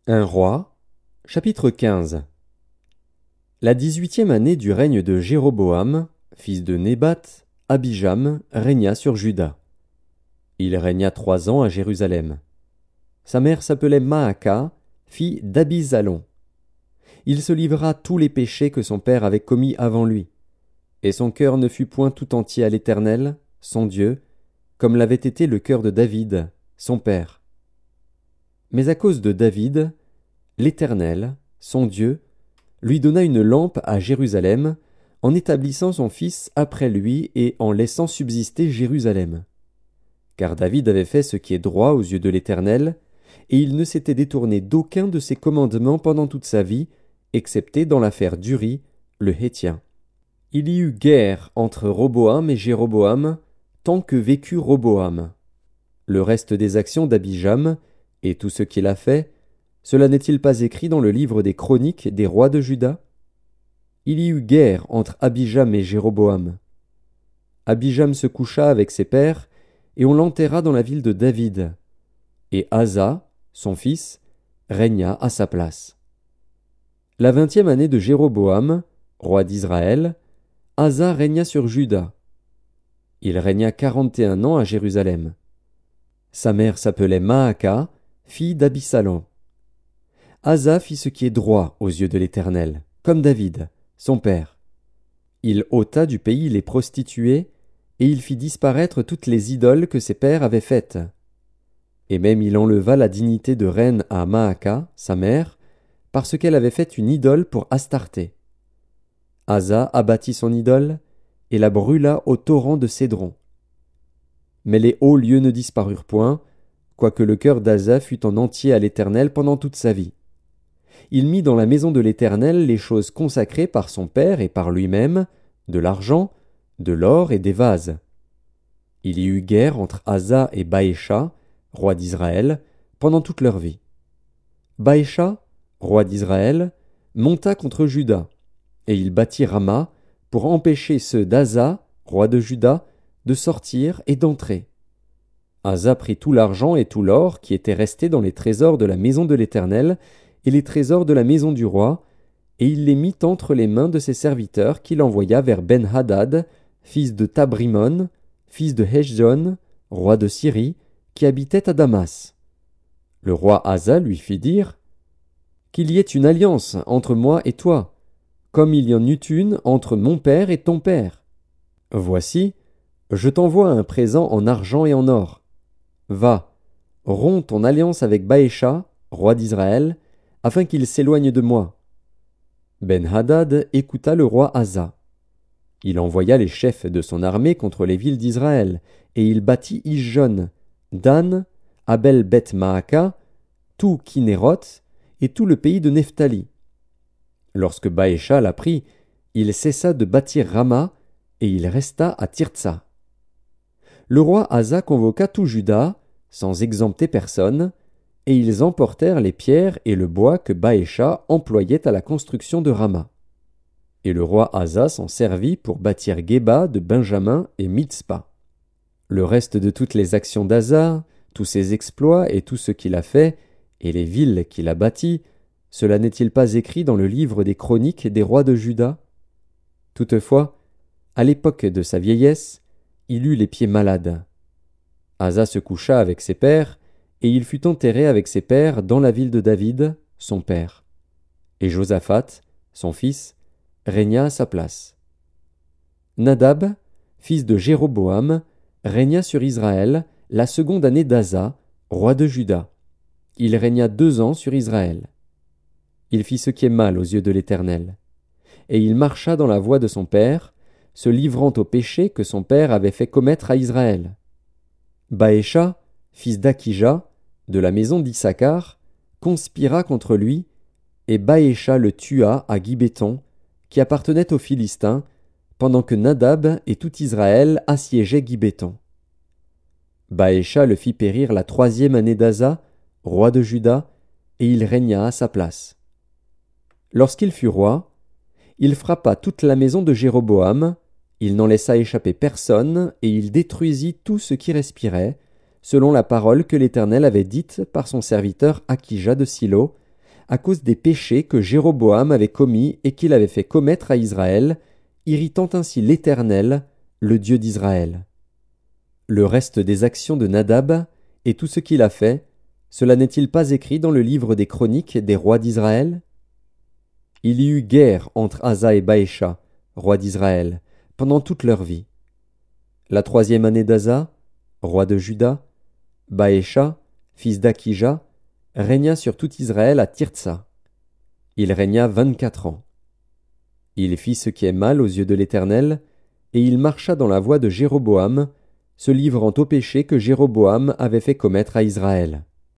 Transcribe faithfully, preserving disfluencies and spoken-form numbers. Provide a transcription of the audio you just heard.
Un roi, chapitre quinze. La dix-huitième année du règne de Jéroboam, fils de Nébat, Abijam régna sur Juda. Il régna trois ans à Jérusalem. Sa mère s'appelait Maaka, fille d'Abizalon. Il se livra tous les péchés que son père avait commis avant lui, et son cœur ne fut point tout entier à l'Éternel, son Dieu, comme l'avait été le cœur de David, son père. Mais à cause de David, l'Éternel, son Dieu, lui donna une lampe à Jérusalem, en établissant son fils après lui et en laissant subsister Jérusalem. Car David avait fait ce qui est droit aux yeux de l'Éternel, et il ne s'était détourné d'aucun de ses commandements pendant toute sa vie, excepté dans l'affaire d'Uri, le Héthien. Il y eut guerre entre Roboam et Jéroboam, tant que vécut Roboam. Le reste des actions d'Abijam, et tout ce qu'il a fait, cela n'est-il pas écrit dans le livre des chroniques des rois de Juda? Il y eut guerre entre Abijam et Jéroboam. Abijam se coucha avec ses pères, et on l'enterra dans la ville de David. Et Asa, son fils, régna à sa place. La vingtième année de Jéroboam, roi d'Israël, Asa régna sur Juda. Il régna quarante et un ans à Jérusalem. Sa mère s'appelait Maaka, fille d'Abisalom. Asa fit ce qui est droit aux yeux de l'Éternel, comme David, son père. Il ôta du pays les prostituées, et il fit disparaître toutes les idoles que ses pères avaient faites. Et même il enleva la dignité de reine à Maaka, sa mère, parce qu'elle avait fait une idole pour Astarté. Asa abattit son idole, et la brûla au torrent de Cédron. Mais les hauts lieux ne disparurent point, quoique le cœur d'Asa fût en entier à l'Éternel pendant toute sa vie. Il mit dans la maison de l'Éternel les choses consacrées par son père et par lui-même, de l'argent, de l'or et des vases. Il y eut guerre entre Asa et Baécha, roi d'Israël, pendant toute leur vie. Baécha, roi d'Israël, monta contre Juda, et il bâtit Rama pour empêcher ceux d'Asa, roi de Juda, de sortir et d'entrer. Asa prit tout l'argent et tout l'or qui était resté dans les trésors de la maison de l'Éternel et les trésors de la maison du roi, et il les mit entre les mains de ses serviteurs qu'il envoya vers Ben-Hadad, fils de Tabrimon, fils de Heshjon, roi de Syrie, qui habitait à Damas. Le roi Asa lui fit dire « Qu'il y ait une alliance entre moi et toi, comme il y en eut une entre mon père et ton père. Voici, je t'envoie un présent en argent et en or. Va, romps ton alliance avec Baécha, roi d'Israël, afin qu'il s'éloigne de moi. » Ben-Hadad écouta le roi Asa. Il envoya les chefs de son armée contre les villes d'Israël, et il bâtit Ijon, Dan, Abel-Beth-Maaka, tout Kinéroth, et tout le pays de Nephtali. Lorsque Baécha l'apprit, il cessa de bâtir Rama, et il resta à Tirtsa. Le roi Asa convoqua tout Juda, sans exempter personne, et ils emportèrent les pierres et le bois que Baécha employait à la construction de Rama. Et le roi Asa s'en servit pour bâtir Géba de Benjamin et Mitzpa. Le reste de toutes les actions d'Asa, tous ses exploits et tout ce qu'il a fait, et les villes qu'il a bâties, cela n'est-il pas écrit dans le livre des chroniques des rois de Juda? Toutefois, à l'époque de sa vieillesse, il eut les pieds malades. Asa se coucha avec ses pères, et il fut enterré avec ses pères dans la ville de David, son père. Et Josaphat, son fils, régna à sa place. Nadab, fils de Jéroboam, régna sur Israël la seconde année d'Asa, roi de Juda. Il régna deux ans sur Israël. Il fit ce qui est mal aux yeux de l'Éternel. Et il marcha dans la voie de son père, se livrant au péché que son père avait fait commettre à Israël. Baécha, fils d'Akija, de la maison d'Issachar, conspira contre lui, et Baécha le tua à Gibéton, qui appartenait aux Philistins, pendant que Nadab et tout Israël assiégeaient Gibéton. Baécha le fit périr la troisième année d'Asa, roi de Juda, et il régna à sa place. Lorsqu'il fut roi, il frappa toute la maison de Jéroboam, il n'en laissa échapper personne, et il détruisit tout ce qui respirait, selon la parole que l'Éternel avait dite par son serviteur Akija de Silo, à cause des péchés que Jéroboam avait commis et qu'il avait fait commettre à Israël, irritant ainsi l'Éternel, le Dieu d'Israël. Le reste des actions de Nadab et tout ce qu'il a fait, cela n'est-il pas écrit dans le livre des chroniques des rois d'Israël? Il y eut guerre entre Asa et Baécha, roi d'Israël, pendant toute leur vie. La troisième année d'Asa, roi de Juda, Baécha, fils d'Akija, régna sur tout Israël à Tirtsa. Il régna vingt-quatre ans. Il fit ce qui est mal aux yeux de l'Éternel, et il marcha dans la voie de Jéroboam, se livrant au péché que Jéroboam avait fait commettre à Israël.